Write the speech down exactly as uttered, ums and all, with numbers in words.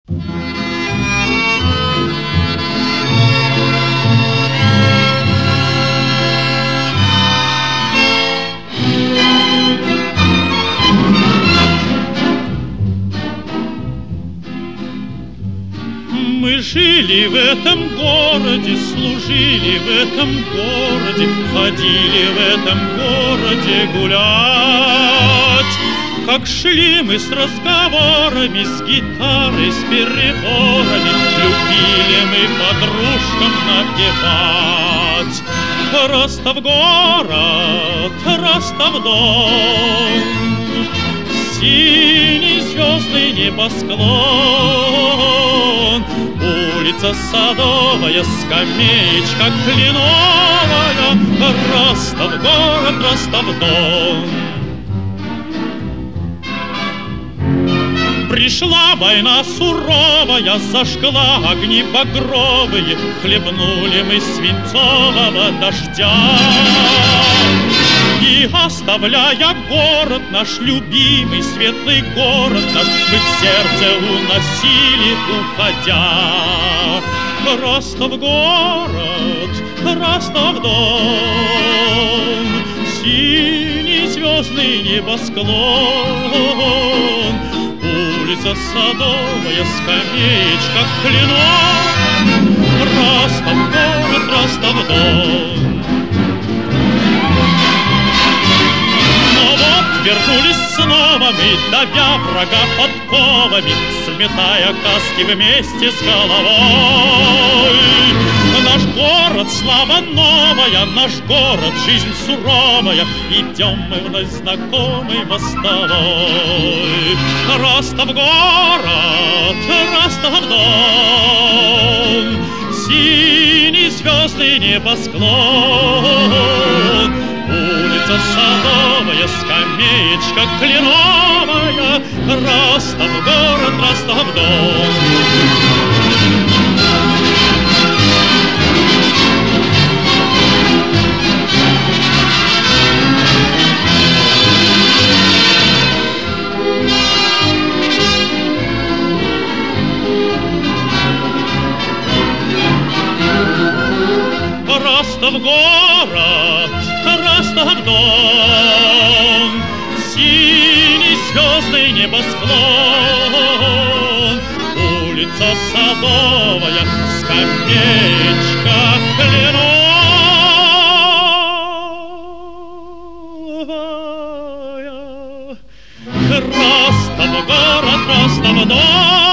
Мы жили в этом городе, служили в этом городе, ходили в этом городе гулять. Как шли мы с разговорами, с гитарой, с переборами, любили мы подружкам напевать. Ростов город, Ростов дом, синий звездный небосклон, улица Садовая, скамеечка кленовая, Ростов город, Ростов дом. Пришла война суровая, зажгла огни багровые, хлебнули мы свинцового дождя. И оставляя город наш, любимый светлый город наш, мы в сердце уносили, уходя. Ростов город, Ростов дом, синий звездный небосклон, улица Садовая, скамеечка кленовая, Ростов город, Ростов дом. Вернулись снова мы, давя врага подковами, сметая каски вместе с головой. Наш город, слава новая, наш город, жизнь суровая, идем мы вновь знакомый мостовой. Ростов город, Ростов дом, синий звездный небосклон, улица Садовая, скамеечка кленовая, Ростов город, Ростов дом. Ростов город, Ростов дом, синий звездный небосклон, улица Садовая, скамеечка кленовая, Ростов город, Ростов дом.